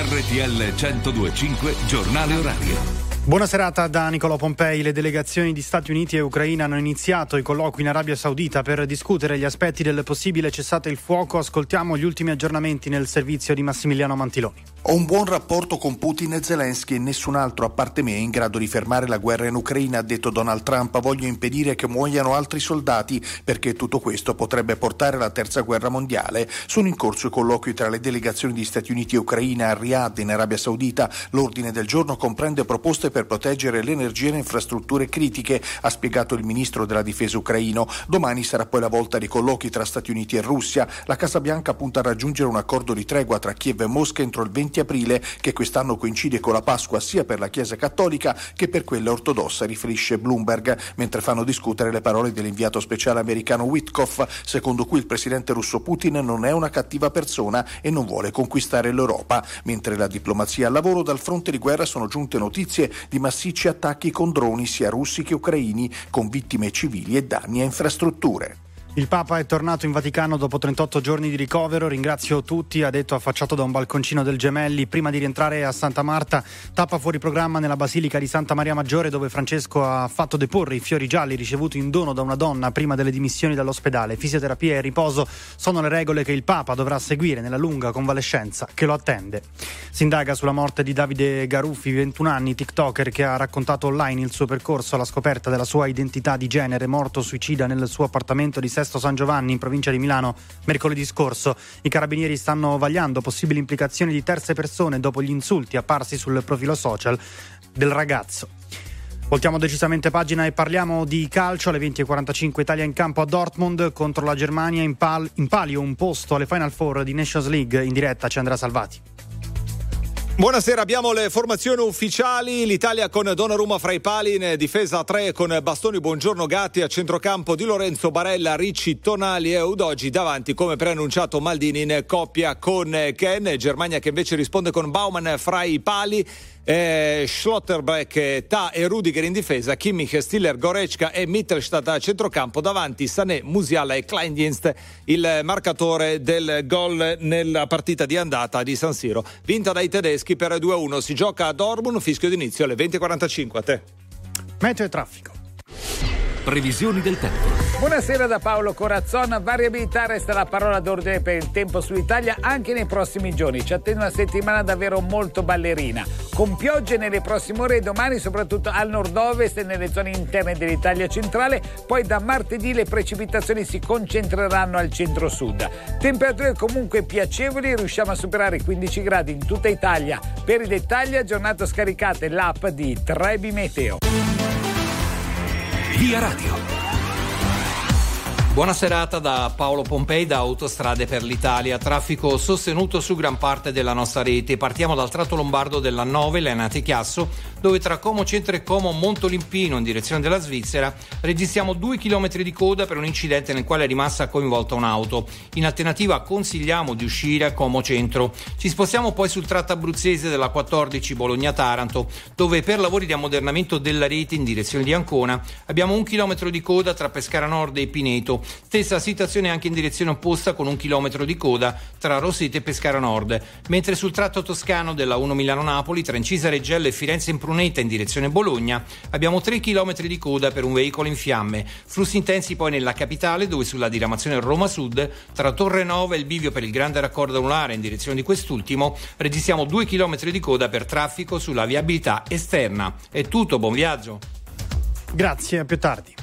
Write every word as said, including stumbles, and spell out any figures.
R T L centodue e cinque Giornale Orario. Buona serata da Nicolò Pompei. Le delegazioni di Stati Uniti e Ucraina hanno iniziato i colloqui in Arabia Saudita per discutere gli aspetti del possibile cessate il fuoco. Ascoltiamo gli ultimi aggiornamenti nel servizio di Massimiliano Mantiloni. Ho un buon rapporto con Putin e Zelensky e nessun altro a parte me è in grado di fermare la guerra in Ucraina, ha detto Donald Trump. Voglio impedire che muoiano altri soldati perché tutto questo potrebbe portare alla terza guerra mondiale. Sono in corso i colloqui tra le delegazioni di Stati Uniti e Ucraina a Riyadh in Arabia Saudita. L'ordine del giorno comprende proposte per proteggere l'energia e le infrastrutture critiche, ha spiegato il ministro della difesa ucraino. Domani sarà poi la volta dei colloqui tra Stati Uniti e Russia. La Casa Bianca punta a raggiungere un accordo di tregua tra Kiev e Mosca entro il venti aprile, che quest'anno coincide con la Pasqua sia per la Chiesa cattolica che per quella ortodossa, riferisce Bloomberg, mentre fanno discutere le parole dell'inviato speciale americano Witkoff, secondo cui il presidente russo Putin non è una cattiva persona e non vuole conquistare l'Europa. Mentre la diplomazia al lavoro, dal fronte di guerra sono giunte notizie di massicci attacchi con droni sia russi che ucraini, con vittime civili e danni a infrastrutture. Il Papa è tornato in Vaticano dopo trentotto giorni di ricovero. Ringrazio tutti, ha detto affacciato da un balconcino del Gemelli prima di rientrare a Santa Marta. Tappa fuori programma nella Basilica di Santa Maria Maggiore, dove Francesco ha fatto deporre i fiori gialli ricevuti in dono da una donna prima delle dimissioni dall'ospedale. Fisioterapia e riposo sono le regole che il Papa dovrà seguire nella lunga convalescenza che lo attende. Si indaga sulla morte di Davide Garuffi, ventuno anni, tiktoker che ha raccontato online il suo percorso alla scoperta della sua identità di genere, morto suicida nel suo appartamento di Sesto San Giovanni in provincia di Milano mercoledì scorso. I carabinieri stanno vagliando possibili implicazioni di terze persone dopo gli insulti apparsi sul profilo social del ragazzo. Voltiamo decisamente pagina e parliamo di calcio. Alle venti e quarantacinque Italia in campo a Dortmund contro la Germania. In, pal- in palio un posto alle Final Four di Nations League. In diretta c'è Andrea Salvati. Buonasera, abbiamo le formazioni ufficiali. L'Italia con Donnarumma fra i pali, in difesa a tre con Bastoni, Buongiorno, Gatti, a centrocampo Di Lorenzo, Barella, Ricci, Tonali e Udogi, davanti come preannunciato Maldini in coppia con Ken. Germania che invece risponde con Baumann fra i pali, Eh, Schlotterbeck, Ta e Rudiger in difesa, Kimmich, Stiller, Goretzka e Mittelstadt a centrocampo, davanti Sané, Musiala e Kleindienst, il marcatore del gol nella partita di andata di San Siro, vinta dai tedeschi per due a uno. Si gioca a Dortmund, fischio d'inizio alle venti e quarantacinque. A te. Meteo e traffico. Previsioni del tempo. Buonasera da Paolo Corazzon. Variabilità resta la parola d'ordine per il tempo sull'Italia anche nei prossimi giorni. Ci attende una settimana davvero molto ballerina, con piogge nelle prossime ore e domani soprattutto al nord-ovest e nelle zone interne dell'Italia centrale. Poi da martedì le precipitazioni si concentreranno al centro-sud. Temperature comunque piacevoli, riusciamo a superare i quindici gradi in tutta Italia. Per i dettagli aggiornato scaricate l'app di Trebi Meteo. Via Radio. Buona serata da Paolo Pompei da Autostrade per l'Italia. Traffico sostenuto su gran parte della nostra rete. Partiamo dal tratto lombardo dell'A nove, Lenate-Chiasso, dove tra Como Centro e Como Montolimpino in direzione della Svizzera registriamo due chilometri di coda per un incidente nel quale è rimasta coinvolta un'auto. In alternativa consigliamo di uscire a Como Centro. Ci spostiamo poi sul tratto abruzzese della quattordici Bologna-Taranto, dove per lavori di ammodernamento della rete in direzione di Ancona abbiamo un chilometro di coda tra Pescara Nord e Pineto. Stessa situazione anche in direzione opposta con un chilometro di coda tra Rossete e Pescara Nord, mentre sul tratto toscano della uno Milano-Napoli tra Incisa Reggello e Firenze Impruneta in direzione Bologna abbiamo tre chilometri di coda per un veicolo in fiamme. Flussi intensi poi nella capitale, dove sulla diramazione Roma Sud tra Torre Nova e il bivio per il grande raccordo anulare in direzione di quest'ultimo registriamo due chilometri di coda per traffico sulla viabilità esterna. È tutto, buon viaggio. Grazie, a più tardi.